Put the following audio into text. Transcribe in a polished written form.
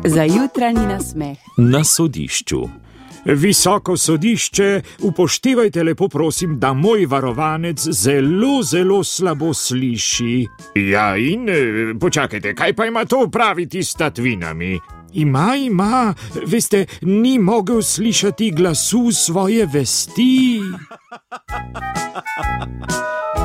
Za jutranji nasmeh. Na sodišču. Visoko sodišče, upoštevajte lepo prosim, da moj varovanec zelo, zelo slabo sliši. Ja, in počakajte, kaj pa ima to opraviti s tatvinami? Ima, veste, ni mogel slišati glasu svoje vesti.